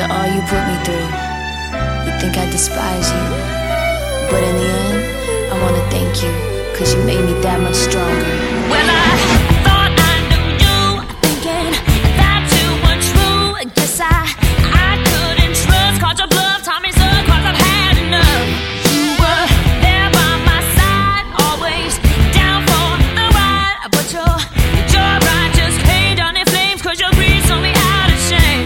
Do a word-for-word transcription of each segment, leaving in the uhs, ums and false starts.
all you put me through. You think I despise you, but in the end, I wanna thank you, cause you made me that much stronger. Well, I thought I knew you, thinking that you were true. Guess I, I couldn't trust, caught your bluff, taught me so, cause I've had enough. You were there by my side, always down for the ride, but your joyride just came down in flames, cause your greed sold me out of shame.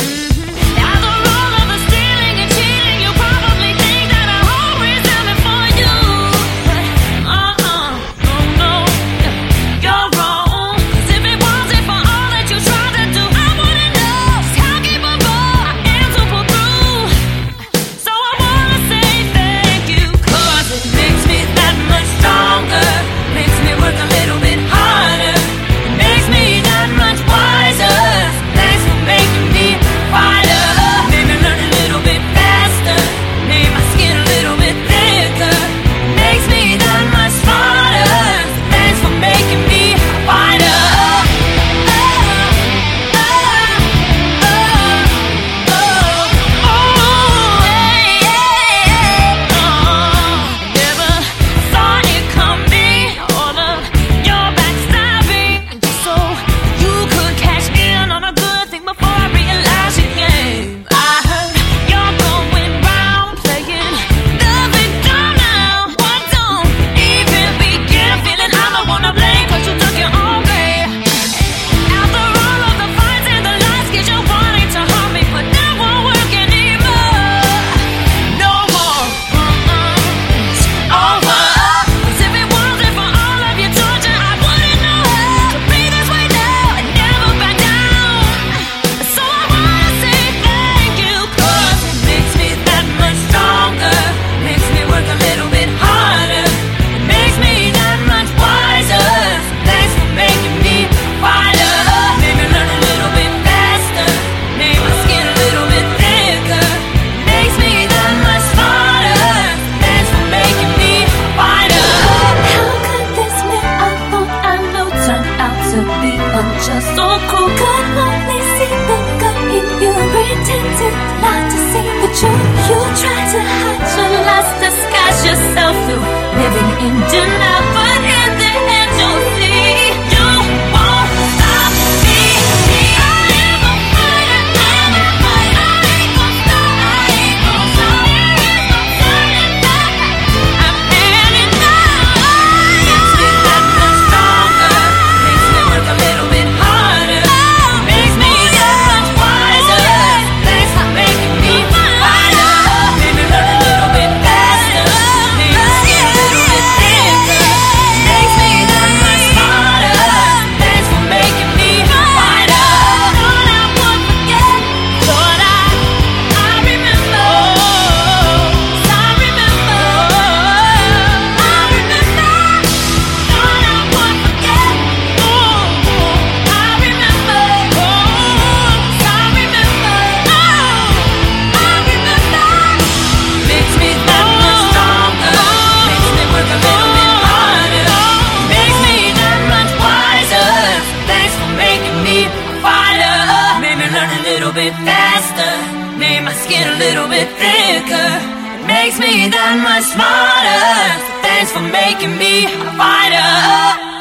Just so cool, could only see the good in you. Pretended not to see the truth. You tried to hide your lies, disguise yourself through living in denial, but in the end you'll see you won't stop me. I am a fighter, I'm a fighter. I ain't gon' stop, I ain't gon' stop. There is no turning back. I'm heading down. Makes me that much stronger. Makes me work a little bit. Faster, made my skin a little bit thicker. It makes me that much smarter. Thanks for making me a fighter.